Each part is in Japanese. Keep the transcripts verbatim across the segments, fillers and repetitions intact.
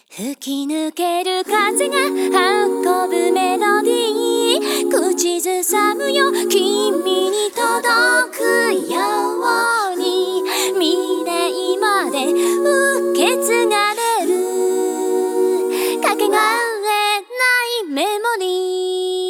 吹き抜ける風が運ぶメロディー、口ずさむよ君に届くように、未来まで受け継がれるかけがえないメモリー。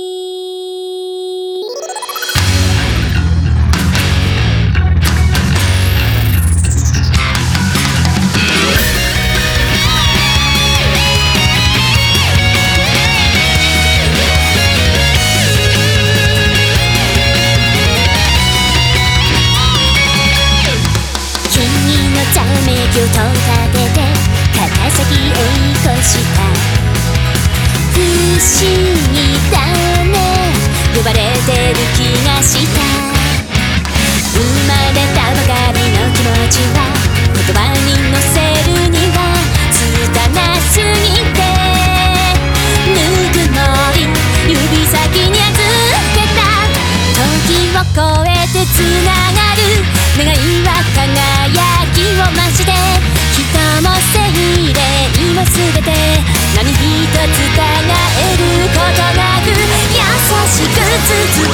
ざめきをと立てて肩先追い越した、不思議だね呼ばれてる気がした。生まれたばかりの気持ちは言葉に乗せるには拙すぎて、ぬくもり指先に預けた、時を超えてつながる願いは輝きを増して、人も精霊も全て何一つ違えることなく優しく包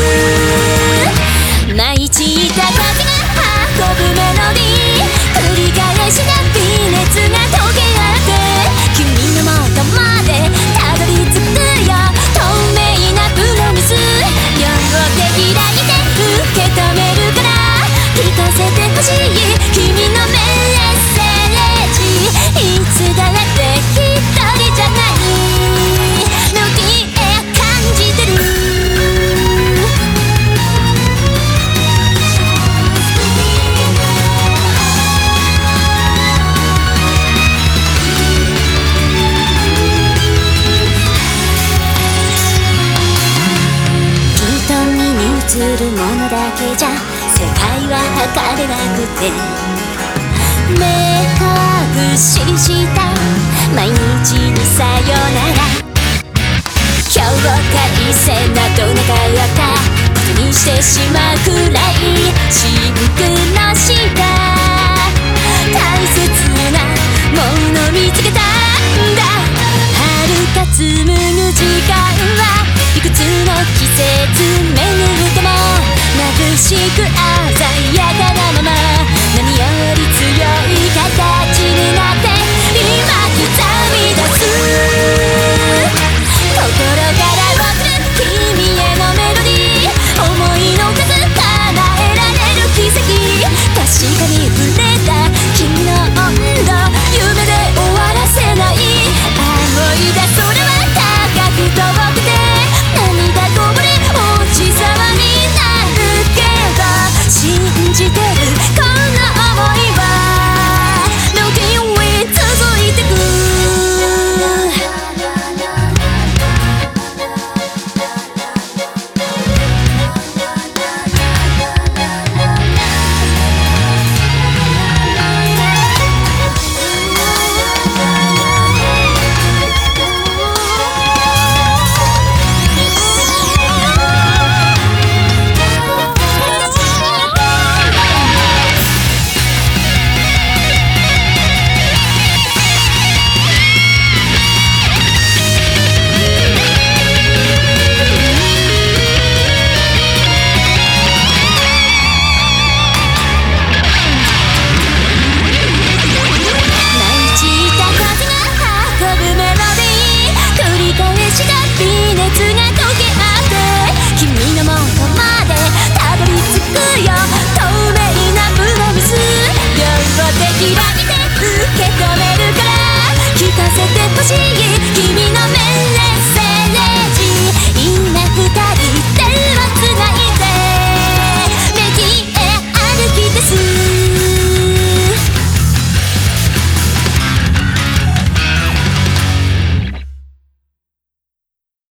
む、舞い散った風が運ぶメロディー、繰り返した微熱が溶け合って君の元までたどり着くよ、透明なプロミス、両手開いて受け止めるから聞かせてほしい君のメッセージ、いつだって一人じゃない時へ感じてる。瞳に映るものだけじゃ世界は測れなくて、目隠しした毎日にさよなら、境界線などなかったことにしてしまうくらいシンクロした大切なもの見つけたんだ、遥か紡ぐ時間はいくつの季節巡っても眩しく鮮やかなまま、何より強い形になって今刻み出す、心から送る君へのメロディー、思いの数叶えられる奇跡、確かに触れた君の温度夢で終わらせない、青いだ空は高く遠くて涙こぼれ落ちそうになるけど、信じてるこの想いは Looking way 続いてく。微熱が溶け合って君の元までたどり着くよ、透明なプロミス、両手開いて受け止めるから聞かせてほしい君のメッセージ、今二人手をつないで右へ歩き出す。